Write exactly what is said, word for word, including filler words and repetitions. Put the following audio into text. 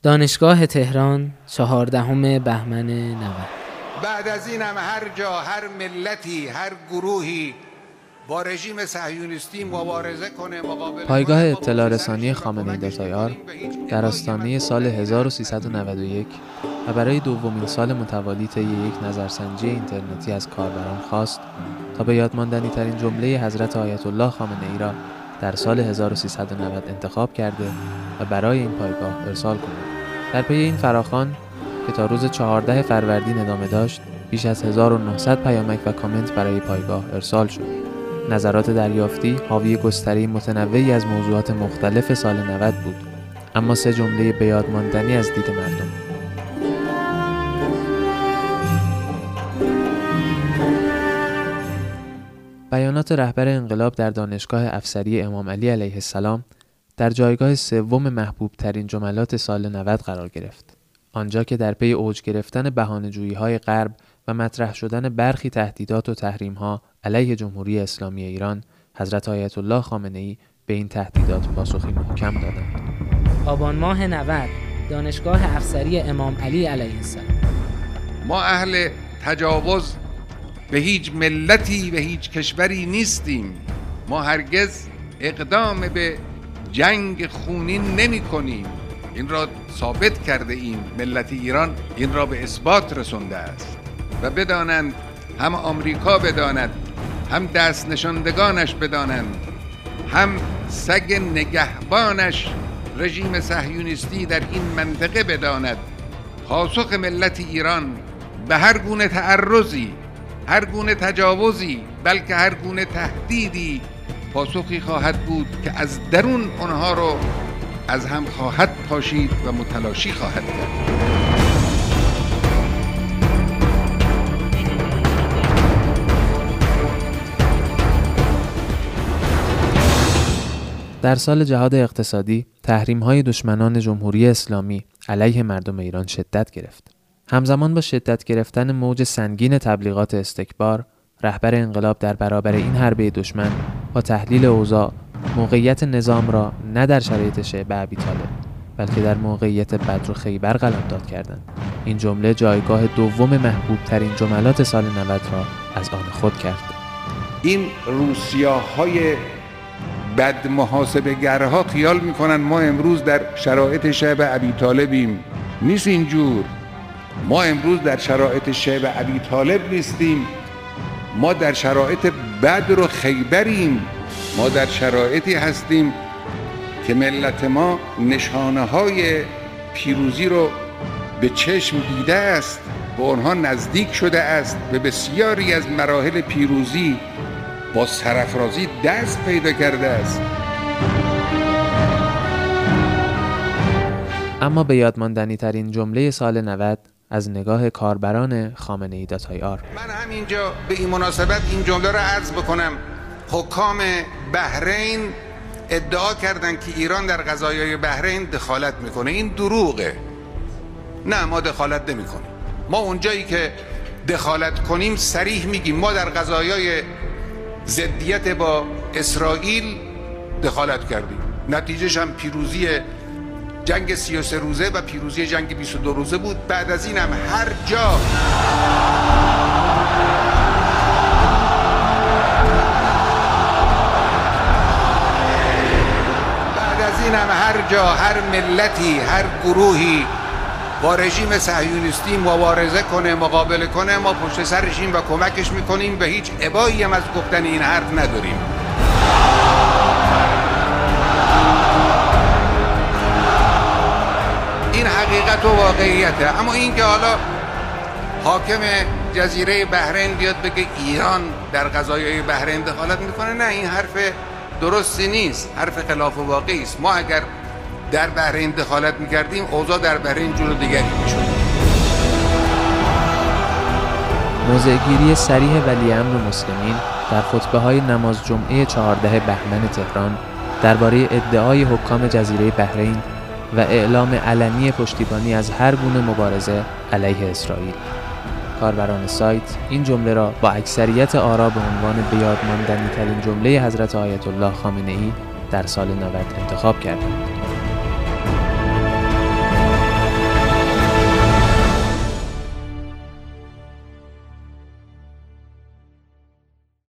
دانشگاه تهران، چهاردهم بهمن نود. بعد از این هم هر جا، هر ملتی، هر گروهی با رژیم صهیونیستی مبارزه کنه، مقابله پایگاه اطلاع رسانی خامنه‌ای داتایار در آستانه سال هزار و سیصد و نود و یک و برای دومین سال متوالی طی یک نظرسنجی اینترنتی از کاربران خواست تا به یادماندنی ترین جمله حضرت آیت الله خامنه‌ای را در سال هزار و سیصد و نود انتخاب کرده و برای این پایگاه ارسال کنند. در پی این فراخوان که تا روز چهاردهم فروردین ادامه داشت، بیش از هزار و نهصد پیامک و کامنت برای پایگاه ارسال شد. نظرات دریافتی حاوی گستره متنوعی از موضوعات مختلف سال نود بود، اما سه جمله به یاد ماندنی از دید مردم. بیانات رهبر انقلاب در دانشگاه افسری امام علی علیه السلام در جایگاه سوم محبوب ترین جملات سال نود قرار گرفت. آنجا که در پی اوج گرفتن بهانه‌جویی‌های غرب و مطرح شدن برخی تهدیدات و تحریم‌ها علیه جمهوری اسلامی ایران، حضرت آیت الله خامنه‌ای به این تهدیدات پاسخی محکم دادند. آبان ماه نود، دانشگاه افسری امام علی علیه السلام. ما اهل تجاوز به هیچ ملتی و هیچ کشوری نیستیم. ما هرگز اقدام به جنگ خونین نمی کنیم. این را ثابت کرده ایم. ملت ایران این را به اثبات رسونده است و بدانند، هم آمریکا بداند، هم دست نشاندگانش بدانند، هم سگ نگهبانش رژیم صهیونیستی در این منطقه بداند، پاسخ ملت ایران به هر گونه تعرضی، هر گونه تجاوزی، بلکه هر گونه تهدیدی پاسخی خواهد بود که از درون آنها رو از هم خواهد پاشید و متلاشی خواهد کرد. در سال جهاد اقتصادی، تحریم‌های دشمنان جمهوری اسلامی علیه مردم ایران شدت گرفت. همزمان با شدت گرفتن موج سنگین تبلیغات استکبار، رهبر انقلاب در برابر این حربه دشمن با تحلیل اوضاع، موقعیت نظام را نه در شرایط شعب ابی طالب بلکه در موقعیت بدر و خیبر قلمداد کردند. این جمله جایگاه دوم محبوب ترین جملات سال نود را از آن خود کرد. این روسیاهای بد محاسبه‌گرها خیال میکنن ما امروز در شرایط شعب ابی طالبیم. نیست اینجور. ما امروز در شرایط شعب ابی طالب نیستیم. ما در شرایط بدر و خیبریم. ما در شرایطی هستیم که ملت ما نشانه های پیروزی رو به چشم دیده است، به آنها نزدیک شده است، به بسیاری از مراحل پیروزی با سرافرازی دست پیدا کرده است. اما به یادماندنی ترین جمله سال نود از نگاه کاربران خامنه‌ای داتایار. من همینجا به این مناسبت این جمله را عرض بکنم. حکام بحرین ادعا کردند که ایران در قضایای بحرین دخالت میکنه. این دروغه. نه، ما دخالت نمیکنیم. ما اونجایی که دخالت کنیم صریح میگیم ما در قضایای ضدیت با اسرائیل دخالت کردیم. نتیجهش هم پیروزی جنگ سی و سه روزه و پیروزی جنگ بیست و دو روزه بود. بعد از این هم هر جا بعد از این هم هر جا، هر ملتی، هر گروهی با رژیم صهیونیستی مبارزه کنه، مقابله کنه، ما پشت سر رژیم و کمکش میکنیم و هیچ ابایی هم از گفتن این حرف نداریم. این حقیقت و واقعیته. اما این که حالا حاکم جزیره بحرین بیاد بگه ایران در قضایای بحرین دخالت میکنه، نه، این حرف درستی نیست، حرف خلاف واقعی است. ما اگر در بحرین دخالت میکردیم اوضاع در بحرین جور دیگری میشد. موضع‌گیری صریح ولیعمر مسلمین در خطبه‌های نماز جمعه چهاردهم بهمن تهران درباره ادعای حکام جزیره بحرین و اعلام علنی پشتیبانی از هر گونه مبارزه علیه اسرائیل. کاربران سایت این جمله را با اکثریت آرا به عنوان به یاد ماندنی ترین جمله حضرت آیت الله خامنه‌ای در سال نود انتخاب کردند.